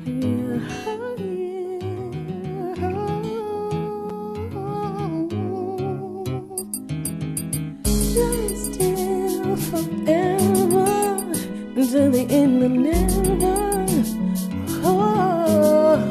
Just till forever, until the end of never. Oh,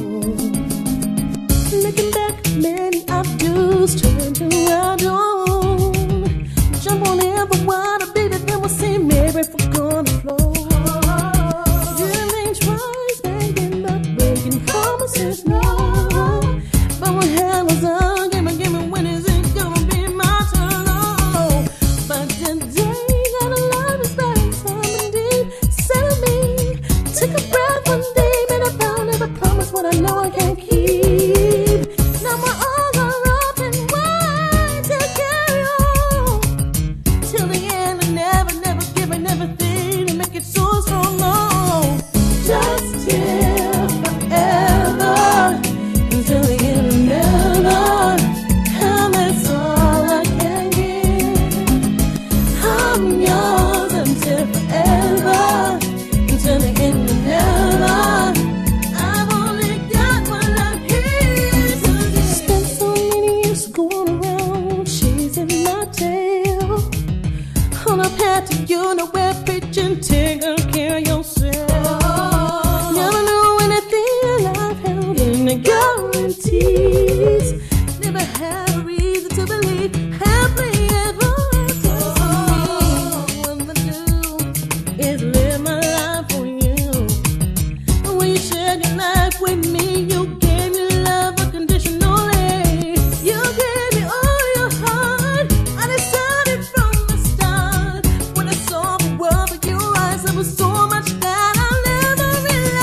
looking back, many I do's turn to I don't. Jump on every water, baby, then we'll see Mary for gonna flow. Doing twice, begging but breaking promises, no. But when hell is on, give me, when is it gonna be my turn? Oh, but today, gotta love is right, something deep, set me. Took a breath one day, made a vow, never promise what I know I can't keep. Now my arms are open wide to carry on till the end, and never giving everything to make it so strong. No, just till forever, until the end of never, and that's all I can give. I'm yours until forever, until the end of never. I've only got one life here to give. Spent so many years going around chasing my tail on a path to you, nowhere preaching, taking care of yourself. Never knew anything life held any guarantees. Never had a reason to believe happily ever after. What I do is live my life for you. When you shared your life with me, you gave me love unconditionally. You gave me all your heart. I decided from the start, when I saw the world through your eyes, there was so much that I never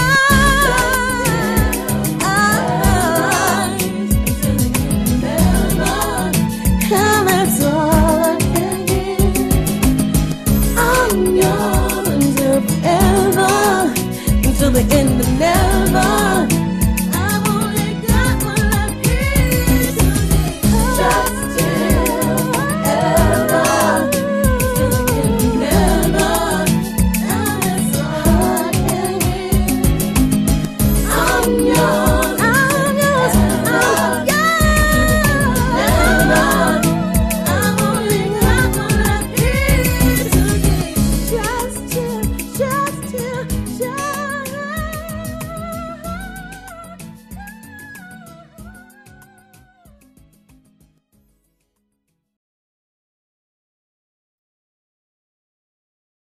realized. And that's all I can give. I'm yours until forever, until the end